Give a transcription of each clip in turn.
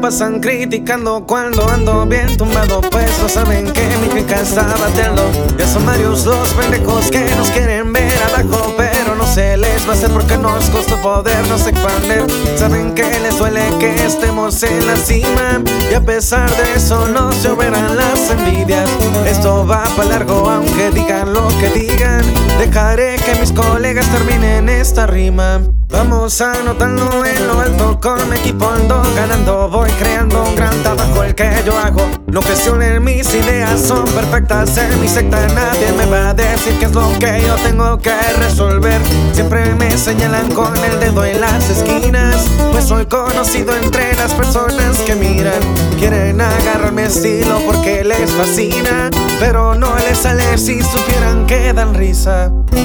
pasan criticando cuando ando bien tumbado, pues no saben que mi finca está bateando. Ya son varios los pendejos que nos quieren ver abajo, pero no se les va a hacer porque nos costó podernos expandir. Saben que les duele que estemos en la cima, y a pesar de eso no se verán las envidias. Esto va para largo aunque digan lo que digan. Dejaré que mis colegas terminen esta rima. Vamos anotando en lo alto, con mi equipo ando ganando. Voy creando un gran trabajo el que yo hago. No cuestionen mis ideas, son perfectas en mi secta. Nadie me va a decir qué es lo que yo tengo que resolver. Siempre me señalan con el dedo en las esquinas, pues soy conocido entre las personas que miran. Quieren agarrar mi estilo porque les fascina, pero no les sale si supieran que dan risa.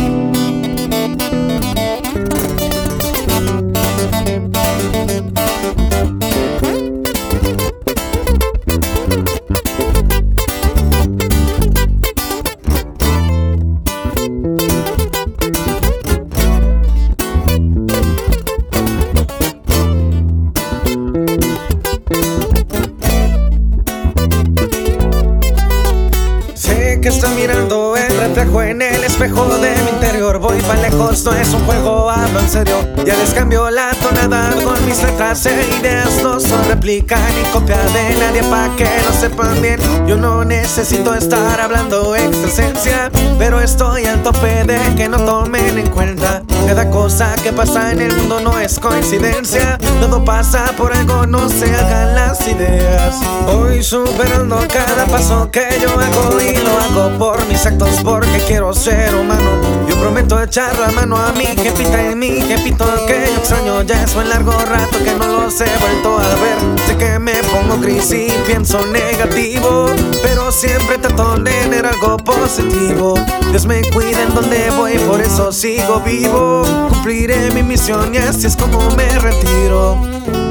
Que están mirando el reflejo en el espejo de mi interior. Voy pa' lejos, no es un juego, hablo en serio. Ya les cambio la tonada con mis letras e ideas. No son réplica ni copia de nadie pa' que lo sepan bien. Yo no necesito estar hablando extra esencia, pero estoy al tope de que no tomen en cuenta. Cada cosa que pasa en el mundo no es coincidencia. Todo pasa por algo, no se hagan las ideas. Voy superando cada paso que yo hago, y lo hago por mis actos porque quiero ser humano. Yo prometo echar la mano a mi jefita y mi jefito que yo extraño. Ya es un largo rato que no los he vuelto a ver. Sé que me pongo gris y pienso negativo, pero siempre trato de tener algo positivo. Dios me cuida en donde voy, por eso sigo vivo. Cumpliré mi misión y así es como me retiro.